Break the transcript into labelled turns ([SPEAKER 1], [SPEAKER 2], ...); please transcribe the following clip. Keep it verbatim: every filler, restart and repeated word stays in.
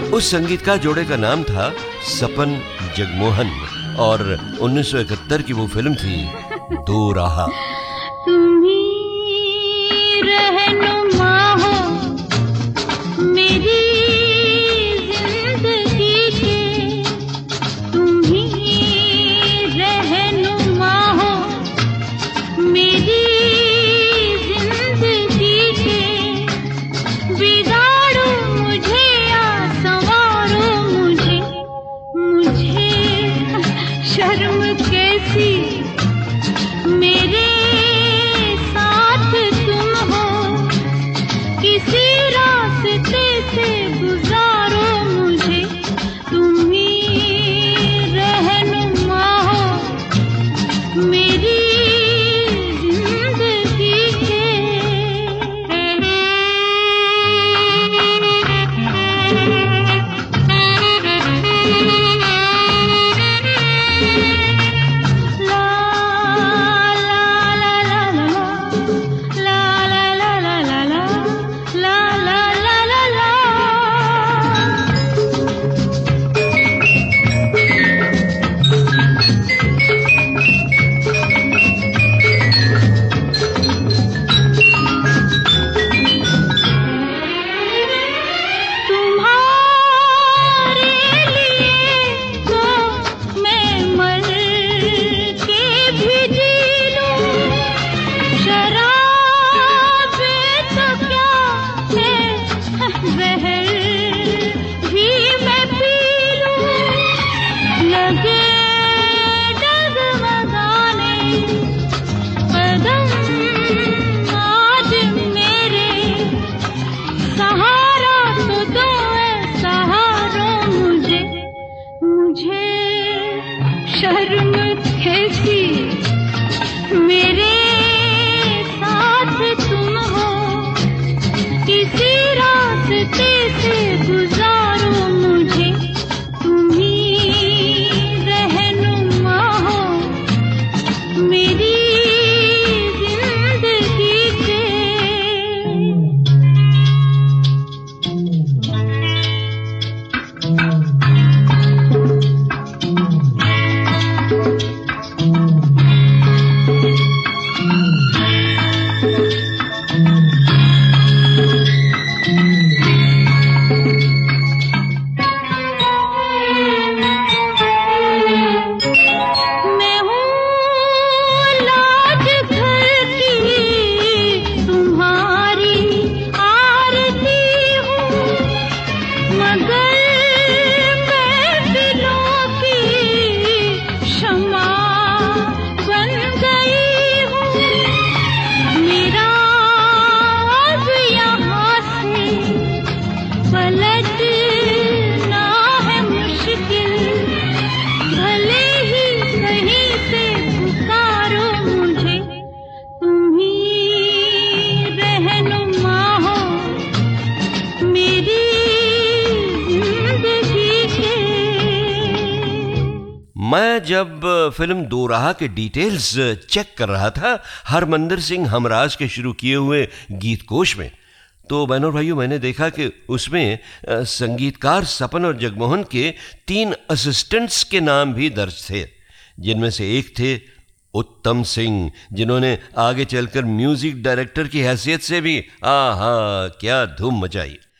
[SPEAKER 1] उस संगीतकार जोड़े का नाम था सपन जगमोहन और उन्नीस सौ इकहत्तर की वो फिल्म थी दो राह।
[SPEAKER 2] तुम ही रहनुमा हो मेरी जिंदगी के, तुम ही रहनुमा हो मेरी जिंदगी के। बिगाड़ो मुझे या संवारो मुझे, मुझे शर्म कैसी मेरे साथ तुम हो। किसी रास्ते से गुजारो मुझे, तुम ही रहनुमा हो मेरी जिंदगी के। शर्म कैसी मेरे साथ तुम हो। किसी रास्ते से गुजारो मुझे, तुम ही रहनुमा हो मेरी जिंदगी के।
[SPEAKER 1] मैं जब फिल्म दो राह के डिटेल्स चेक कर रहा था हरमंदर सिंह हमराज के शुरू किए हुए गीत कोश में, तो बहनों भाइयों मैंने देखा कि उसमें संगीतकार सपन और जगमोहन के तीन असिस्टेंट्स के नाम भी दर्ज थे, जिनमें से एक थे उत्तम सिंह, जिन्होंने आगे चलकर म्यूजिक डायरेक्टर की हैसियत से भी आहा क्या धूम मचाई।